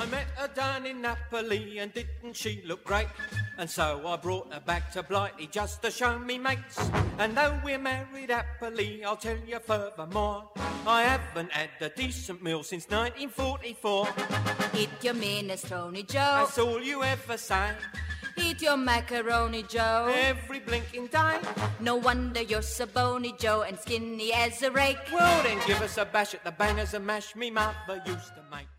I met her down in Napoli and didn't she look great? And so I brought her back to Blighty just to show me mates. And though we're married happily, I'll tell you furthermore, I haven't had a decent meal since 1944. Eat your minestrone, Joe. That's all you ever say. Eat your macaroni, Joe. Every blinking day. No wonder you're so bony, Joe, and skinny as a rake. Well then give us a bash at the bangers and mash me mother used to make.